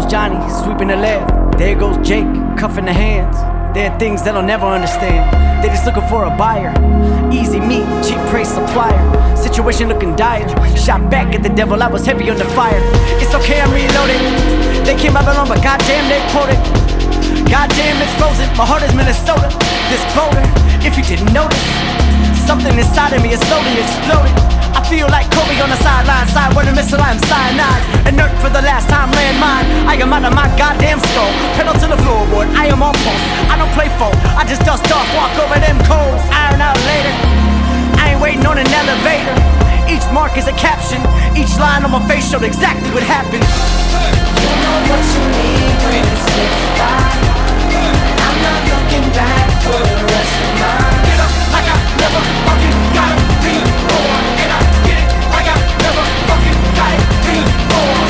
Johnny, sweeping the left. There goes Jake, cuffing the hands. There are things that I'll never understand. They just looking for a buyer. Easy meat, cheap price supplier. Situation looking dire. Shot back at the devil, I was heavy under fire. It's okay, I'm reloaded. They came Babylon, but goddamn, they quoted. Goddamn, it's frozen. My heart is Minnesota. This boulder, if you didn't notice, something inside of me is slowly exploding. I feel like Kobe on the sideline, sideward a missile, I'm cyanide. Inert for the last time, landmine. I am out of my goddamn skull. Pedal to the floorboard, I am on pulse. I don't play folk, I just dust off, walk over them coals. Iron out later, I ain't waiting on an elevator. Each mark is a caption, each line on my face showed exactly what happened. You know what you need when it slips by. I'm not looking back for the rest of mine. Get up like I never fucking got it before. And I get it like I never fucking got it before.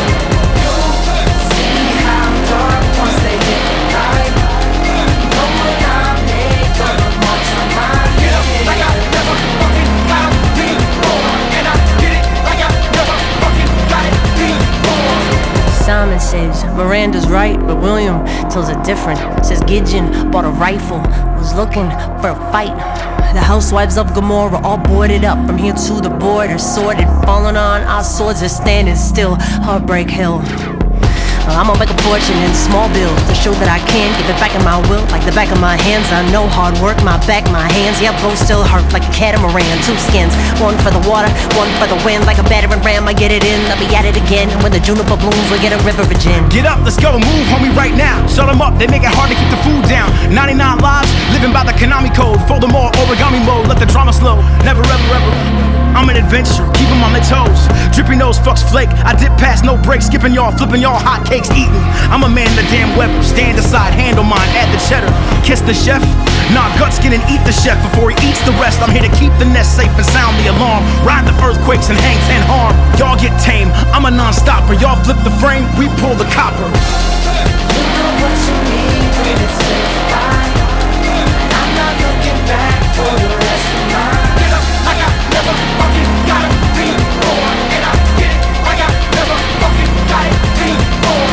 See how dark once they hit the light. Know what I made for the marks on mine. Get up like I never fucking got it before. And I get it like I never fucking got it before. Simon says Miranda's right, but William tells it different. Says Gideon bought a rifle, was looking for a fight. The housewives of Gomorrah all boarded up from here to the border, sorted, falling on our swords are standing still. Heartbreak Hill. I'm gonna make a fortune in small bills to show that I can give it back in my will, like the back of my hands. I know hard work, my back, my hands. Yeah, both still hurt like a catamaran. Two skins, one for the water, one for the wind. Like a battering ram, I get it in, I'll be at it again. And when the juniper blooms, we get a river of gin. Get up, let's go, move, homie, right now. Shut them up, they make it hard to keep the food down. 99 lives, living by the Konami code. Fold them all, origami mode, let the drama slow. Never ever ever. I'm an adventure, keep them on their toes. Drippy nose, fucks flake. I dip past, no breaks, skipping y'all, flipping y'all, hot cakes eating. I'm a man, the damn Weber. Stand aside, handle mine, add the cheddar. Kiss the chef, nah, gut skin and eat the chef before he eats the rest. I'm here to keep the nest safe and sound the alarm. Ride the earthquakes and hang 10 harm. Y'all get tame, I'm a non-stopper. Y'all flip the frame, we pull the copper. You know what you need when it slips by. I'm not looking back for the rest of mine. Get up like I never fucking got it before. And I get it like I never fucking got it before.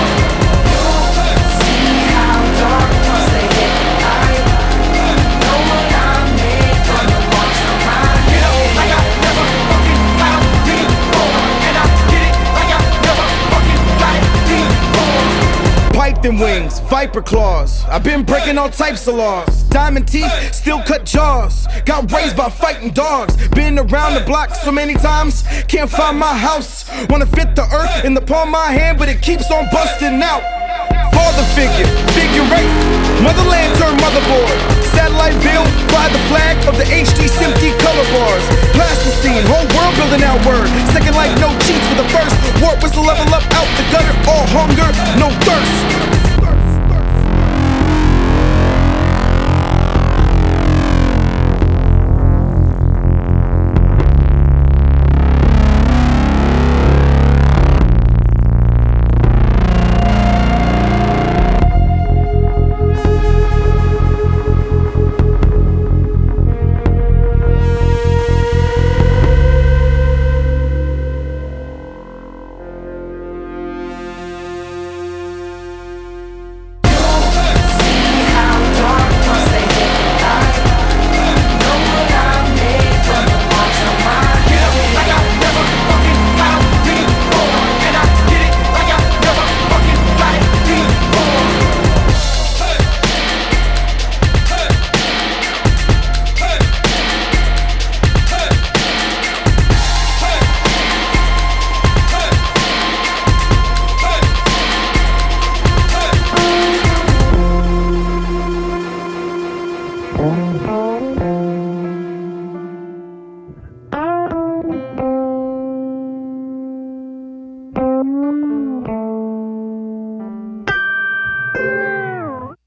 See how dark once they hit the light. Know what I made from the marks on mine. Get up like I never fucking got it before. And I get it like I never fucking got it before. Python wings, viper claws. I've been breaking all types of laws. Diamond teeth, still cut jaws. Got raised by fighting dogs. Been around the block so many times, can't find my house. Wanna fit the earth in the palm of my hand, but it keeps on busting out. Father figure, figure eight. Motherland turned motherboard. Satellite build, fly the flag of the HD SMPTE color bars. Plasticine, whole world building out word. Second life, no cheats for the first. Warp whistle level up out the gutter. All hunger, no